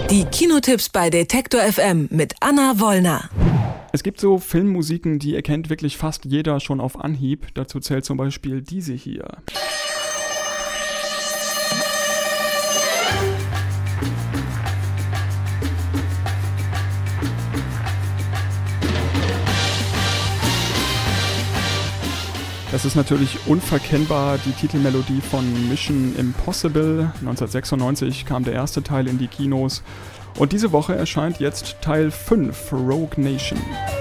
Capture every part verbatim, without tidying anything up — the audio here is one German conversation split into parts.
Die Kinotipps bei Detektor F M mit Anna Wollner. Es gibt so Filmmusiken, die erkennt wirklich fast jeder schon auf Anhieb. Dazu zählt zum Beispiel diese hier. Das ist natürlich unverkennbar die Titelmelodie von Mission Impossible. neunzehnhundertsechsundneunzig kam der erste Teil in die Kinos. Und diese Woche erscheint jetzt Teil fünf, Rogue Nation.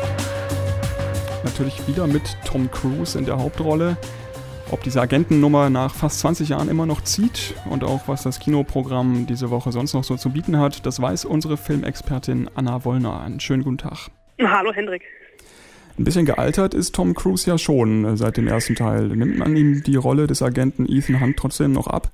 Natürlich wieder mit Tom Cruise in der Hauptrolle. Ob diese Agentennummer nach fast zwanzig Jahren immer noch zieht und auch was das Kinoprogramm diese Woche sonst noch so zu bieten hat, das weiß unsere Filmexpertin Anna Wollner. Einen schönen guten Tag. Hallo Hendrik. Ein bisschen gealtert ist Tom Cruise ja schon seit dem ersten Teil. Nimmt man ihm die Rolle des Agenten Ethan Hunt trotzdem noch ab?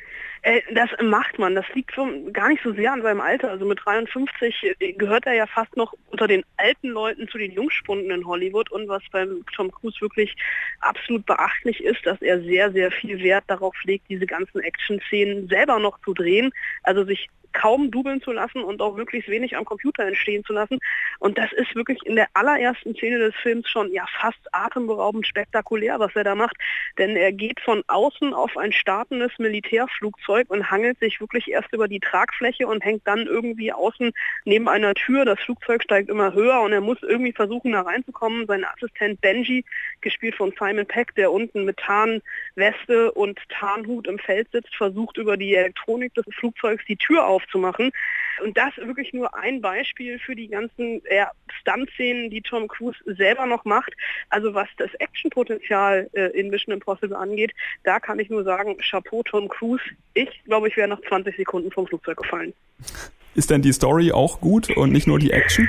Das macht man. Das liegt schon gar nicht so sehr an seinem Alter. Also mit dreiundfünfzig gehört er ja fast noch unter den alten Leuten zu den Jungspunden in Hollywood. Und was beim Tom Cruise wirklich absolut beachtlich ist, dass er sehr, sehr viel Wert darauf legt, diese ganzen Action-Szenen selber noch zu drehen. Also sich kaum dubeln zu lassen und auch möglichst wenig am Computer entstehen zu lassen. Und das ist wirklich in der allerersten Szene des Films schon ja fast atemberaubend spektakulär, was er da macht. Denn er geht von außen auf ein startendes Militärflugzeug und hangelt sich wirklich erst über die Tragfläche und hängt dann irgendwie außen neben einer Tür. Das Flugzeug steigt immer höher und er muss irgendwie versuchen, da reinzukommen. Sein Assistent Benji, gespielt von Simon Pegg, der unten mit Tarnweste und Tarnhut im Feld sitzt, versucht über die Elektronik des Flugzeugs die Tür aufzumachen. Und das wirklich nur ein Beispiel für die ganzen ja, Stunt-Szenen, die Tom Cruise selber noch macht. Also was das Actionpotenzial äh, in Mission Impossible angeht, da kann ich nur sagen, Chapeau Tom Cruise. Ich glaube, ich wäre nach zwanzig Sekunden vom Flugzeug gefallen. Ist denn die Story auch gut und nicht nur die Action?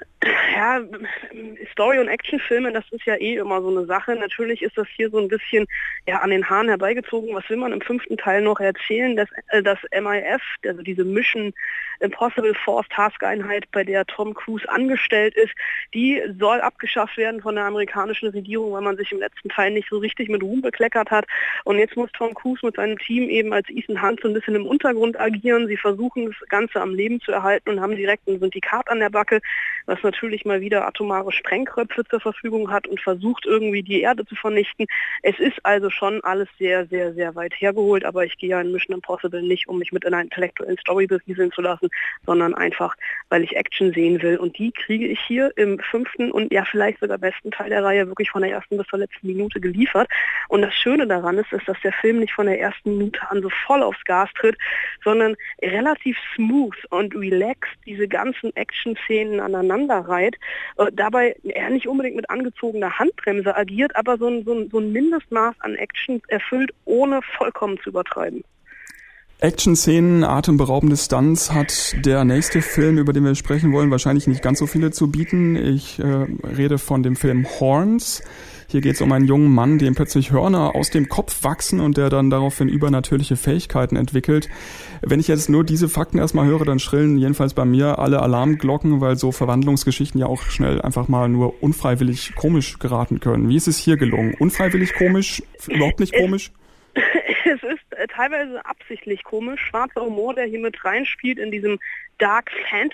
Ja, Story- und Actionfilme, das ist ja eh immer so eine Sache. Natürlich ist das hier so ein bisschen ja, an den Haaren herbeigezogen. Was will man im fünften Teil noch erzählen? Das, äh, das M I F, also diese Mission Impossible Force Task Einheit, bei der Tom Cruise angestellt ist, die soll abgeschafft werden von der amerikanischen Regierung, weil man sich im letzten Teil nicht so richtig mit Ruhm bekleckert hat. Und jetzt muss Tom Cruise mit seinem Team eben als Ethan Hunt so ein bisschen im Untergrund agieren. Sie versuchen das Ganze am Leben zu erhalten und haben direkt ein Syndikat an der Backe, was natürlich mal wieder atomare Sprengköpfe zur Verfügung hat und versucht irgendwie die Erde zu vernichten. Es ist also schon alles sehr, sehr, sehr weit hergeholt, aber ich gehe ja in Mission Impossible nicht, um mich mit einer intellektuellen Story berieseln zu lassen, sondern einfach, weil ich Action sehen will. Und die kriege ich hier im fünften und ja vielleicht sogar besten Teil der Reihe wirklich von der ersten bis zur letzten Minute geliefert. Und das Schöne daran ist, ist, dass der Film nicht von der ersten Minute an so voll aufs Gas tritt, sondern relativ smooth und relaxed diese ganzen Action-Szenen aneinander reiht. Äh, dabei er nicht unbedingt mit angezogener Handbremse agiert, aber so ein, so ein, so ein Mindestmaß an Action erfüllt, ohne vollkommen zu übertreiben. Action-Szenen, atemberaubende Stunts hat der nächste Film, über den wir sprechen wollen, wahrscheinlich nicht ganz so viele zu bieten. Ich äh, rede von dem Film Horns. Hier geht es um einen jungen Mann, dem plötzlich Hörner aus dem Kopf wachsen und der dann daraufhin übernatürliche Fähigkeiten entwickelt. Wenn ich jetzt nur diese Fakten erstmal höre, dann schrillen jedenfalls bei mir alle Alarmglocken, weil so Verwandlungsgeschichten ja auch schnell einfach mal nur unfreiwillig komisch geraten können. Wie ist es hier gelungen? Unfreiwillig komisch? Überhaupt nicht komisch? Es ist äh, teilweise absichtlich komisch. Schwarzer Humor, der hier mit reinspielt in diesem Dark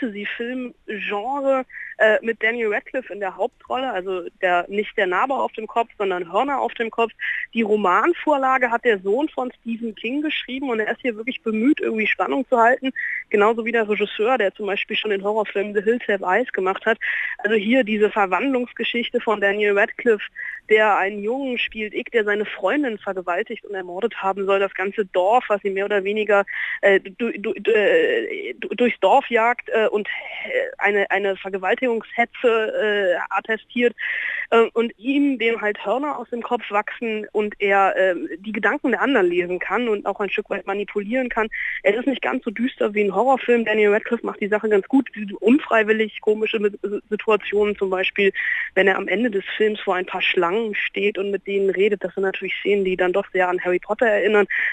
Fantasy-Film-Genre äh, mit Daniel Radcliffe in der Hauptrolle, also der nicht der Narbe auf dem Kopf, sondern Hörner auf dem Kopf. Die Romanvorlage hat der Sohn von Stephen King geschrieben und er ist hier wirklich bemüht, irgendwie Spannung zu halten. Genauso wie der Regisseur, der zum Beispiel schon den Horrorfilm The Hills Have Eyes gemacht hat. Also hier diese Verwandlungsgeschichte von Daniel Radcliffe, der einen Jungen spielt, ich, der seine Freundin vergewaltigt und ermordet haben soll. Das ganze Dorf, was sie mehr oder weniger äh, du, du, du, äh, durchs Dorf jagt äh, und eine, eine Vergewaltigungshetze äh, attestiert äh, und ihm, dem halt Hörner aus dem Kopf wachsen und er äh, die Gedanken der anderen lesen kann und auch ein Stück weit manipulieren kann. Es ist nicht ganz so düster wie ein Horrorfilm. Daniel Radcliffe macht die Sache ganz gut. Unfreiwillig komische Situationen, zum Beispiel, wenn er am Ende des Films vor ein paar Schlangen steht und mit denen redet. Das sind natürlich Szenen, die dann doch sehr an Harry Potter erinnern.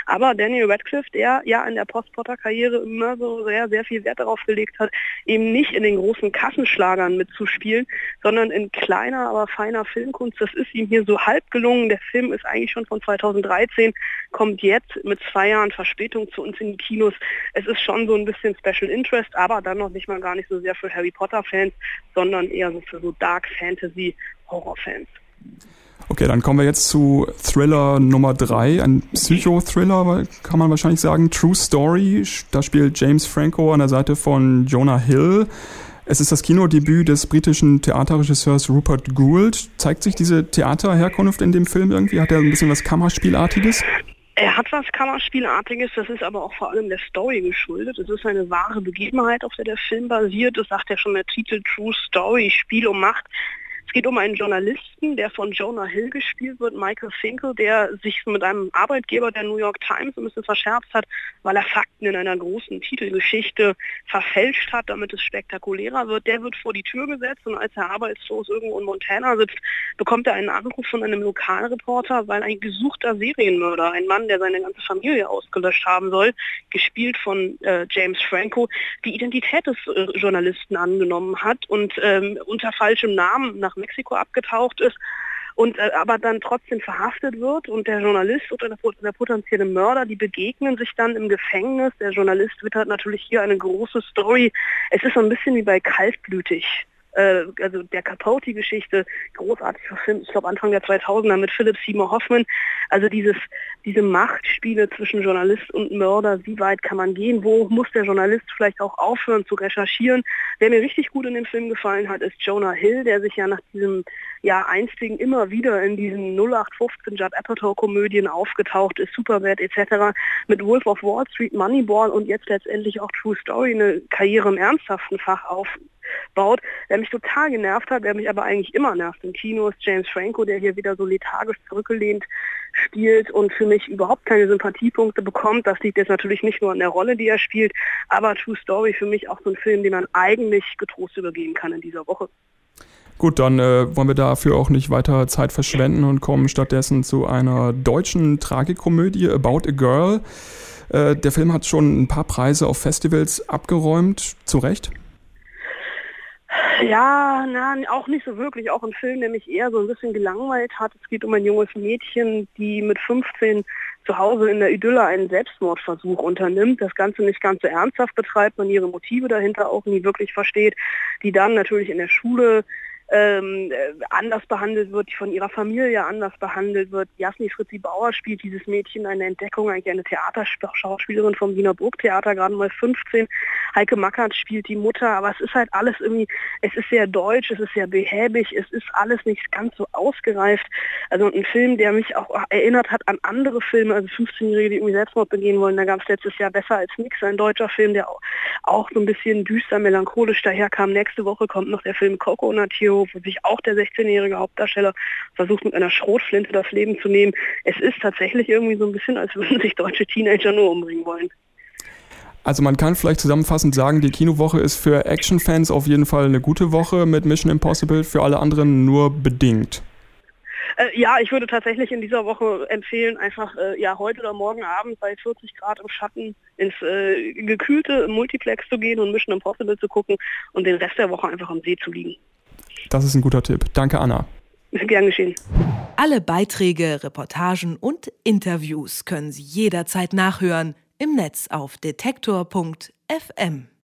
Aber Daniel Radcliffe, der ja in der Post-Potter-Karriere immer so sehr, sehr viel Wert darauf gelegt hat, eben nicht in den großen Kassenschlagern mitzuspielen, sondern in kleiner, aber feiner Filmkunst. Das ist ihm hier so halb gelungen. Der Film ist eigentlich schon von zweitausenddreizehn, kommt jetzt mit zwei Jahren Verspätung zu uns in die Kinos. Es ist schon so ein bisschen Special Interest, aber dann noch nicht mal gar nicht so sehr für Harry Potter-Fans, sondern eher so für so Dark Fantasy-Horror-Fans. Okay, dann kommen wir jetzt zu Thriller Nummer drei, ein Psychothriller, kann man wahrscheinlich sagen. True Story, da spielt James Franco an der Seite von Jonah Hill. Es ist das Kinodebüt des britischen Theaterregisseurs Rupert Gould. Zeigt sich diese Theaterherkunft in dem Film irgendwie? Hat er ein bisschen was Kammerspielartiges? Er hat was Kammerspielartiges, das ist aber auch vor allem der Story geschuldet. Es ist eine wahre Begebenheit, auf der der Film basiert. Das sagt ja schon der Titel True Story, Spiel um Macht. Es geht um einen Journalisten, der von Jonah Hill gespielt wird, Michael Finkel, der sich mit einem Arbeitgeber der New York Times ein bisschen verscherzt hat, weil er Fakten in einer großen Titelgeschichte verfälscht hat, damit es spektakulärer wird. Der wird vor die Tür gesetzt und als er arbeitslos irgendwo in Montana sitzt, bekommt er einen Anruf von einem Lokalreporter, weil ein gesuchter Serienmörder, ein Mann, der seine ganze Familie ausgelöscht haben soll, gespielt von äh, James Franco, die Identität des äh, Journalisten angenommen hat und ähm, unter falschem Namen nach Mexiko abgetaucht ist und äh, aber dann trotzdem verhaftet wird und der Journalist oder der, der potenzielle Mörder, die begegnen sich dann im Gefängnis. Der Journalist wittert natürlich hier eine große Story. Es ist so ein bisschen wie bei Kaltblütig. Äh, also der Capote-Geschichte, großartig verfilmt, ich glaube Anfang der zweitausender mit Philip Seymour Hoffman. Also dieses, diese Machtspiele zwischen Journalist und Mörder, wie weit kann man gehen, wo muss der Journalist vielleicht auch aufhören zu recherchieren. Wer mir richtig gut in dem Film gefallen hat, ist Jonah Hill, der sich ja nach diesem ja einstigen immer wieder in diesen null acht fünfzehn Judd Apatow-Komödien aufgetaucht ist, Superbad et cetera, mit Wolf of Wall Street, Moneyball und jetzt letztendlich auch True Story eine Karriere im ernsthaften Fach aufbaut. Wer mich total genervt hat, wer mich aber eigentlich immer nervt im Kino, ist James Franco, der hier wieder so lethargisch zurückgelehnt spielt und für mich überhaupt keine Sympathiepunkte bekommt. Das liegt jetzt natürlich nicht nur an der Rolle, die er spielt, aber True Story für mich auch so ein Film, den man eigentlich getrost übergehen kann in dieser Woche. Gut, dann äh, wollen wir dafür auch nicht weiter Zeit verschwenden und kommen stattdessen zu einer deutschen Tragikomödie, About a Girl. Äh, der Film hat schon ein paar Preise auf Festivals abgeräumt, zu Recht? Ja, na, auch nicht so wirklich. Auch ein Film, der mich eher so ein bisschen gelangweilt hat. Es geht um ein junges Mädchen, die mit fünfzehn zu Hause in der Idylle einen Selbstmordversuch unternimmt, das Ganze nicht ganz so ernsthaft betreibt, man ihre Motive dahinter auch nie wirklich versteht, die dann natürlich in der Schule ähm, anders behandelt wird, die von ihrer Familie anders behandelt wird. Jasmin Fritzi Bauer spielt dieses Mädchen, eine Entdeckung, eigentlich eine Theaterschauspielerin vom Wiener Burgtheater, gerade mal fünfzehn. Heike Mackert spielt die Mutter, aber es ist halt alles irgendwie, es ist sehr deutsch, es ist sehr behäbig, es ist alles nicht ganz so ausgereift. Also ein Film, der mich auch erinnert hat an andere Filme, also fünfzehnjährige, die irgendwie Selbstmord begehen wollen. Da gab es letztes Jahr Besser als nix, ein deutscher Film, der auch, auch so ein bisschen düster, melancholisch daherkam. Nächste Woche kommt noch der Film Coconut Hero, wo sich auch der sechzehnjährige Hauptdarsteller versucht, mit einer Schrotflinte das Leben zu nehmen. Es ist tatsächlich irgendwie so ein bisschen, als würden sich deutsche Teenager nur umbringen wollen. Also man kann vielleicht zusammenfassend sagen, die Kinowoche ist für Actionfans auf jeden Fall eine gute Woche mit Mission Impossible, für alle anderen nur bedingt. Äh, ja, ich würde tatsächlich in dieser Woche empfehlen, einfach äh, ja heute oder morgen Abend bei vierzig Grad im Schatten ins äh, gekühlte Multiplex zu gehen und Mission Impossible zu gucken und den Rest der Woche einfach am See zu liegen. Das ist ein guter Tipp. Danke, Anna. Gern geschehen. Alle Beiträge, Reportagen und Interviews können Sie jederzeit nachhören im Netz auf detektor punkt f m.